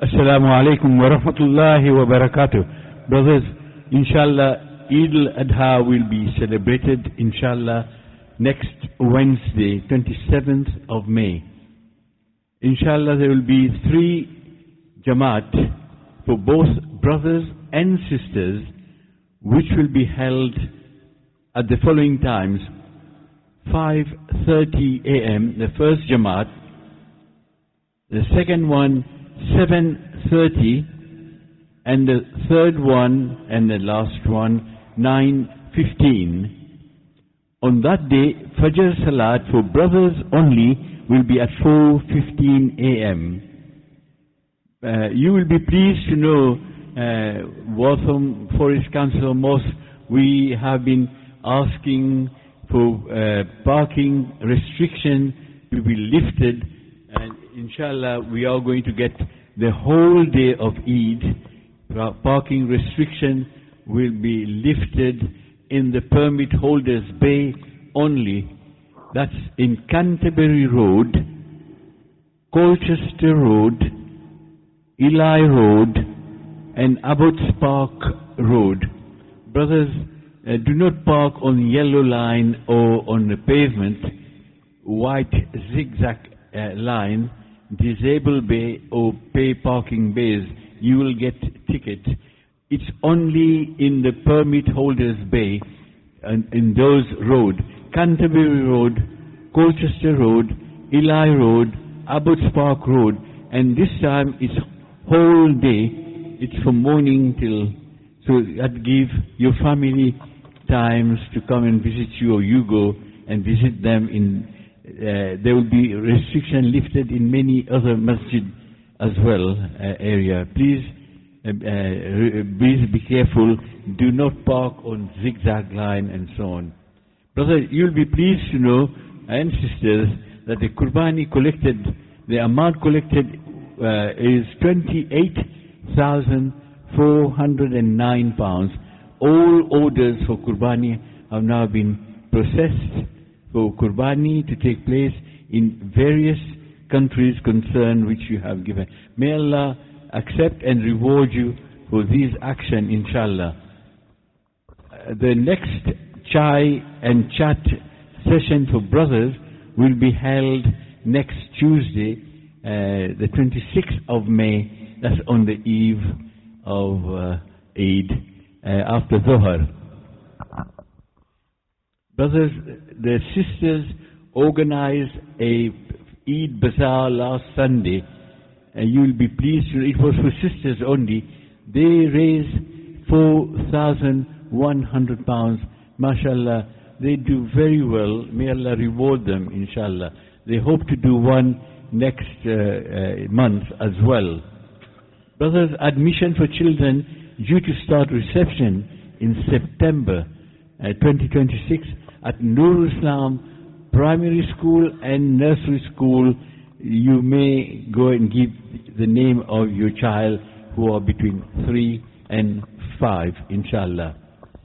Assalamu alaikum wa rahmatullahi wa barakatuh. Brothers, inshallah, Eid al-Adha will be celebrated, inshallah, next Wednesday, 27th of May. Inshallah, there will be 3 Jamaat for both brothers and sisters, which will be held at the following times: 5:30 a.m., the first Jamaat, the second one 7:30, and the third one and the last one 9:15. On that day, Fajr Salat for brothers only will be at 4:15 a.m. You will be pleased to know, Waltham Forest Council Mosque, we have been asking for parking restriction to be lifted, and inshallah we are going to get the whole day of Eid. Parking restriction will be lifted in the permit holders bay only. That's in Canterbury Road, Colchester Road, Ely Road, and Abbots Park Road. Brothers, do not park on the yellow line or on the pavement, white zigzag line, disabled bay or pay parking bays. You will get ticket. It's only in the permit holders bay and in those road: Canterbury Road, Colchester Road, Ely Road, Abbots Park Road. And this time it's whole day. It's from morning till, so that give your family times to come and visit you, or you go and visit them. There will be restriction lifted in many other masjid as well area. Please be careful. Do not park on zigzag line and so on. Brother, you'll be pleased to know, and sisters, that the Qurbani collected, the amount collected is £28,409. All orders for Qurbani have now been processed for Qurbani to take place in various countries concerned which you have given. May Allah accept and reward you for this action, inshallah. The next chai and chat session for brothers will be held next Tuesday, the 26th of May. That's on the eve of Eid, after Dhuhr. Brothers, the sisters organized a Eid Bazaar last Sunday, and you will be pleased to know it was for sisters only. They raised £4,100. MashaAllah, they do very well. May Allah reward them, inshallah. They hope to do one next month as well. Brothers, admission for children due to start reception in September 2026 at Nur Islam Primary School and Nursery School. You may go and give the name of your child who are between 3 and 5, inshallah.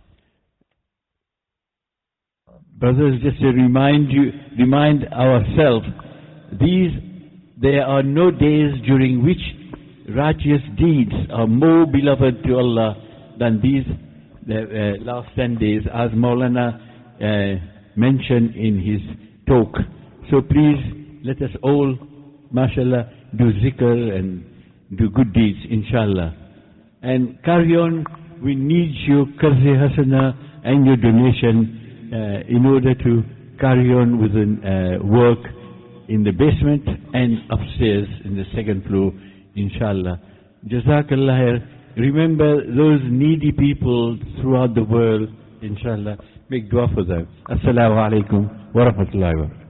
Brothers, just to remind ourselves, there are no days during which righteous deeds are more beloved to Allah than these last 10 days, as Maulana mentioned in his talk. So please, let us all, mashallah, do zikr and do good deeds, inshallah. And carry on. We need your qarz-e hasana and your donation in order to carry on with the work in the basement and upstairs in the second floor, inshallah. Jazakallah khair. Remember those needy people throughout the world, inshallah. Make dua for them. Assalamu alaikum wa rahmatullahi wa barakatuh.